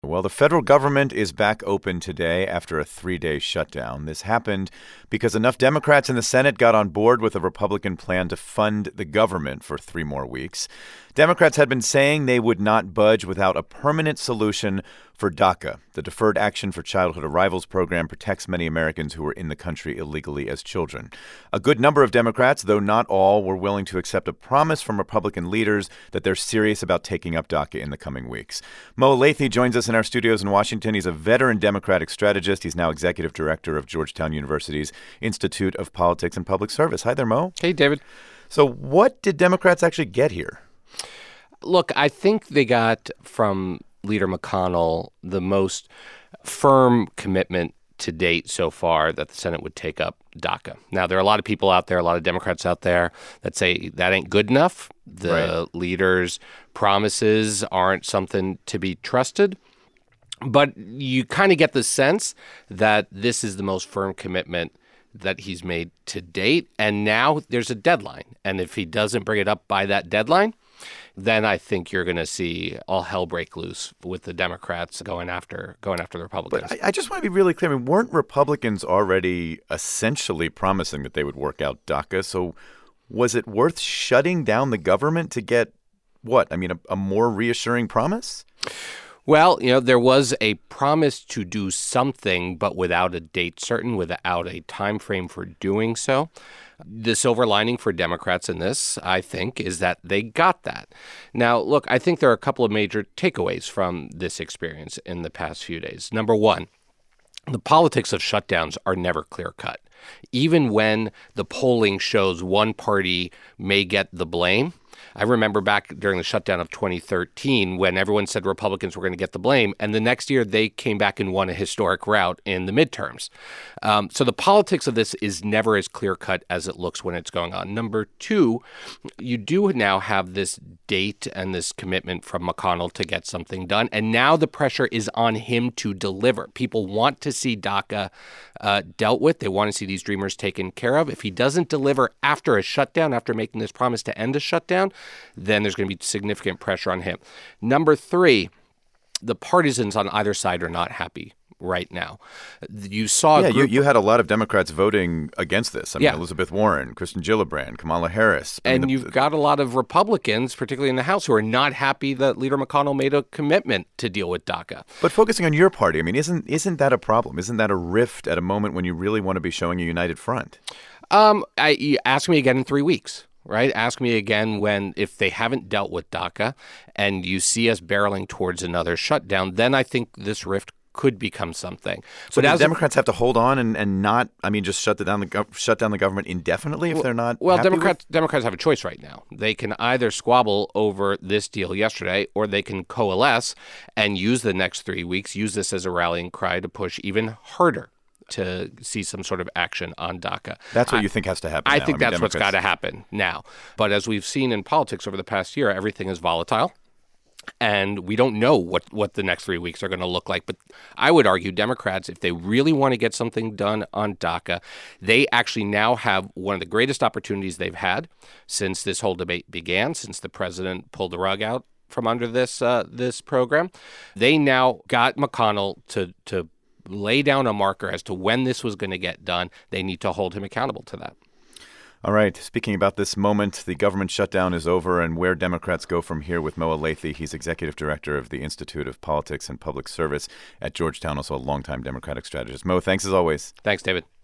Well, the federal government is back open today after a 3-day shutdown. This happened because enough Democrats in the Senate got on board with a Republican plan to fund the government for 3 more weeks. Democrats had been saying they would not budge without a permanent solution for DACA. The Deferred Action for Childhood Arrivals program protects many Americans who were in the country illegally as children. A good number of Democrats, though not all, were willing to accept a promise from Republican leaders that they're serious about taking up DACA in the coming weeks. Mo Elleithee joins us in our studios in Washington. He's a veteran Democratic strategist. He's now executive director of Georgetown University's Institute of Politics and Public Service. Hi there, Mo. Hey, David. So what did Democrats actually get here? Look, I think they got from Leader McConnell the most firm commitment to date so far that the Senate would take up DACA. Now, there are a lot of people out there, a lot of Democrats out there that say that ain't good enough. The leader's promises aren't something to be trusted. But you kind of get the sense that this is the most firm commitment that he's made to date. And now there's a deadline. And if he doesn't bring it up by that deadline, then I think you're going to see all hell break loose with the Democrats going after the Republicans. But I just want to be really clear. I mean, weren't Republicans already essentially promising that they would work out DACA? So was it worth shutting down the government to get what? I mean, a more reassuring promise? Well, there was a promise to do something, but without a date certain, without a time frame for doing so. The silver lining for Democrats in this, I think, is that they got that. Now, look, I think there are a couple of major takeaways from this experience in the past few days. Number one, the politics of shutdowns are never clear-cut. Even when the polling shows one party may get the blame, I remember back during the shutdown of 2013 when everyone said Republicans were going to get the blame, and the next year they came back and won a historic rout in the midterms. So the politics of this is never as clear-cut as it looks when it's going on. Number two, you do now have this date and this commitment from McConnell to get something done, and now the pressure is on him to deliver. People want to see DACA dealt with. They want to see these dreamers taken care of. If he doesn't deliver after a shutdown, after making this promise to end a shutdown, then there's going to be significant pressure on him. Number three, the partisans on either side are not happy right now. You saw you had a lot of Democrats voting against this. I mean, Elizabeth Warren, Kirsten Gillibrand, Kamala Harris. You've got a lot of Republicans, particularly in the House, who are not happy that Leader McConnell made a commitment to deal with DACA. But focusing on your party, I mean, isn't that a problem? Isn't that a rift at a moment when you really want to be showing a united front? Ask me again in 3 weeks. Right? Ask me again if they haven't dealt with DACA and you see us barreling towards another shutdown, then I think this rift could become something. So do Democrats have to hold on and not, just shut down the government indefinitely if they're not happy Democrats have a choice right now. They can either squabble over this deal yesterday or they can coalesce and use the next 3 weeks, use this as a rallying cry to push even harder to see some sort of action on DACA. That's what you think has to happen now. I think that's what's got to happen now. But as we've seen in politics over the past year, everything is volatile. And we don't know what the next 3 weeks are going to look like. But I would argue Democrats, if they really want to get something done on DACA, they actually now have one of the greatest opportunities they've had since this whole debate began, since the president pulled the rug out from under this program. They now got McConnell to lay down a marker as to when this was going to get done. They need to hold him accountable to that. All right. Speaking about this moment, the government shutdown is over and where Democrats go from here with Mo Elleithee. He's executive director of the Institute of Politics and Public Service at Georgetown, also a longtime Democratic strategist. Mo, thanks as always. Thanks, David.